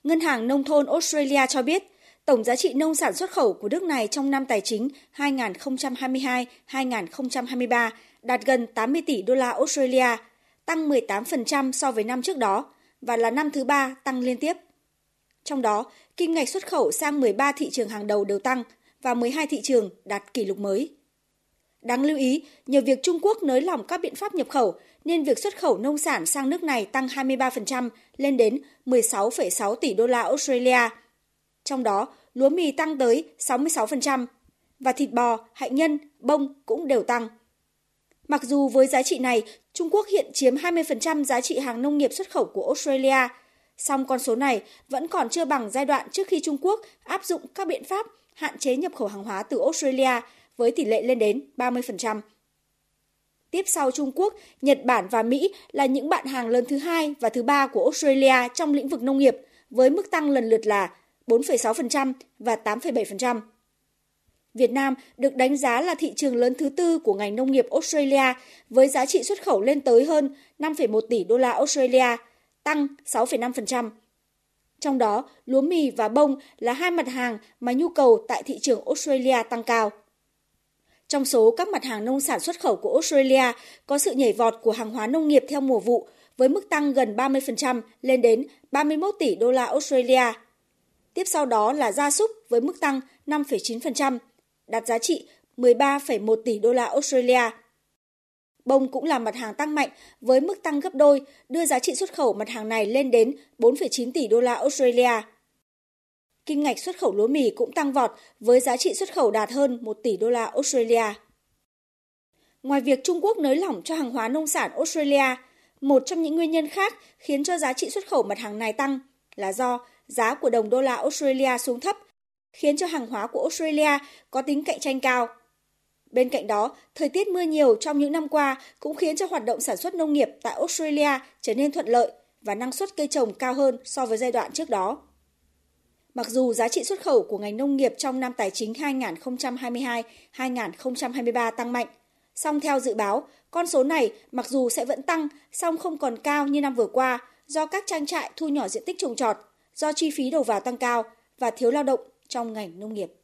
Ngân hàng Nông thôn Australia cho biết, tổng giá trị nông sản xuất khẩu của nước này trong năm tài chính 2022-2023 đạt gần 80 tỷ đô la Australia, tăng 18% so với năm trước đó và là năm thứ 3 tăng liên tiếp. Trong đó, kim ngạch xuất khẩu sang 13 thị trường hàng đầu đều tăng và 12 thị trường đạt kỷ lục mới. Đáng lưu ý, nhờ việc Trung Quốc nới lỏng các biện pháp nhập khẩu nên việc xuất khẩu nông sản sang nước này tăng 23% lên đến 16,6 tỷ đô la Australia. Trong đó, lúa mì tăng tới 66% và thịt bò, hạnh nhân, bông cũng đều tăng. Mặc dù với giá trị này, Trung Quốc hiện chiếm 20% giá trị hàng nông nghiệp xuất khẩu của Australia, song con số này vẫn còn chưa bằng giai đoạn trước khi Trung Quốc áp dụng các biện pháp hạn chế nhập khẩu hàng hóa từ Australia với tỷ lệ lên đến 30%. Tiếp sau Trung Quốc, Nhật Bản và Mỹ là những bạn hàng lớn thứ hai và thứ ba của Australia trong lĩnh vực nông nghiệp với mức tăng lần lượt là 4,6% và 8,7%. Việt Nam được đánh giá là thị trường lớn thứ tư của ngành nông nghiệp Australia với giá trị xuất khẩu lên tới hơn 5,1 tỷ đô la Australia, tăng 6,5%. Trong đó, lúa mì và bông là hai mặt hàng mà nhu cầu tại thị trường Australia tăng cao. Trong số các mặt hàng nông sản xuất khẩu của Australia có sự nhảy vọt của hàng hóa nông nghiệp theo mùa vụ với mức tăng gần 30% lên đến 31 tỷ đô la Australia. Tiếp sau đó là gia súc với mức tăng 5,9%, đạt giá trị 13,1 tỷ đô la Australia. Bông cũng là mặt hàng tăng mạnh với mức tăng gấp đôi, đưa giá trị xuất khẩu mặt hàng này lên đến 4,9 tỷ đô la Australia. Kim ngạch xuất khẩu lúa mì cũng tăng vọt với giá trị xuất khẩu đạt hơn 1 tỷ đô la Australia. Ngoài việc Trung Quốc nới lỏng cho hàng hóa nông sản Australia, một trong những nguyên nhân khác khiến cho giá trị xuất khẩu mặt hàng này tăng là do giá của đồng đô la Australia xuống thấp, khiến cho hàng hóa của Australia có tính cạnh tranh cao. Bên cạnh đó, thời tiết mưa nhiều trong những năm qua cũng khiến cho hoạt động sản xuất nông nghiệp tại Australia trở nên thuận lợi và năng suất cây trồng cao hơn so với giai đoạn trước đó. Mặc dù giá trị xuất khẩu của ngành nông nghiệp trong năm tài chính 2022-2023 tăng mạnh, song theo dự báo, con số này mặc dù sẽ vẫn tăng, song không còn cao như năm vừa qua do các trang trại thu nhỏ diện tích trồng trọt, do chi phí đầu vào tăng cao và thiếu lao động trong ngành nông nghiệp.